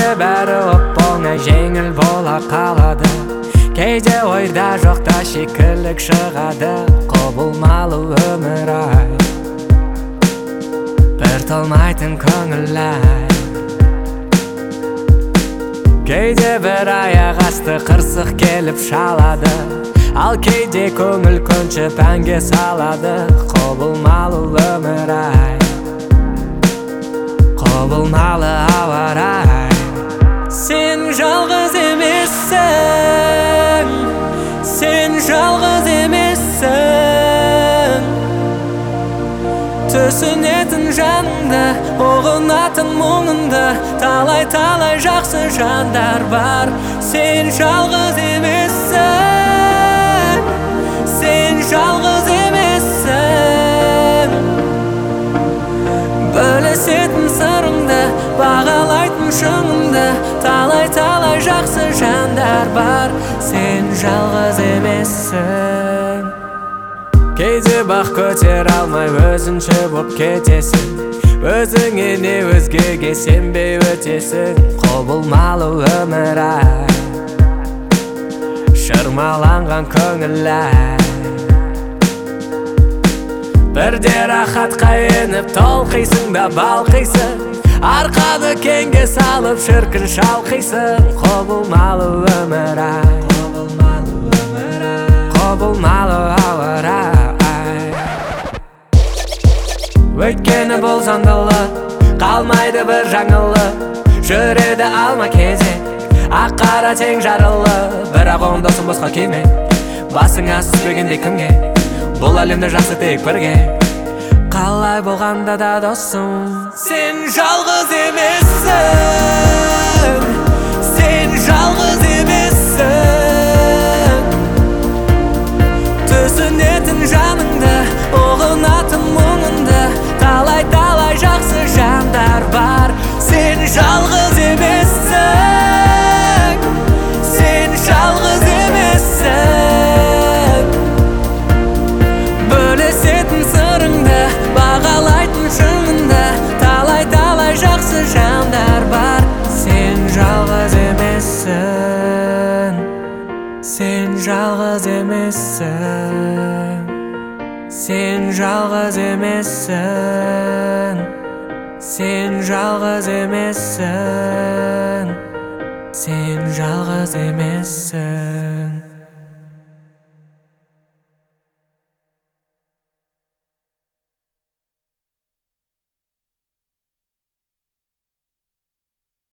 бәрі оп-оңай жеңіл бола қалады. Кейде ойда жоқта шикілік шығады. Құбылмалы өмір ай, бір толмайтын көңіл ай. Кейде бір аяқ асты қырсық келіп шалады, ал кейде көңіл көншіп әнге салады. Құбылмалы өмір ай, құбылмалы ауа рай. Сен жалғыз емессің, сен жалғыз емессің. Түсінетін жаныңды, ұғынатын мұңыңды, талай-талай жақсы жандар бар. Сен жалғыз емессің, сен жалғыз емессің. Бөлісетін сырыңды, бағалайтын шыңыңды, талай-талай жақсы жандар бар. Сен жалғыз емессің. Кейде бақ көтер алмай өзінше боп кетесің, өзіңе не өзгеге сенбей өтесің. Құбылмалы өмір ай, шырмаланған көңіл ай. Бірде рахатқа еніп толқисың да балқисың, арқаны кеңге салып шіркін шалқисың. Құбылмалы өмір ай, құбылмалы ауа рай. Өйткені бұл заңдылы, қалмайды бір жаңылы, жүреді алма кезек, ақ қара тең жарылы. Бірақ оң досың босқа киме, басыңа түспегендей кімге, бұл әлемде жақсы тек бірге. Қалай болғанда да досым, сен жалғыз емессің, сен жалғыз емессің. Түсінетін жаныңды, ұғынатын мұңыңды, талай-талай жақсы жандар бар. Сен жалғыз емессің, сен жалғыз емессің. Бөлісетін сырыңды, бағалайтын шыңыңды, талай-талай жақсы жандар бар. Сен жалғыз емессің, сен жалғыз емессің. Сен жалғыз емессің, сен жалғыз емессің. Сен жалғыз емессің.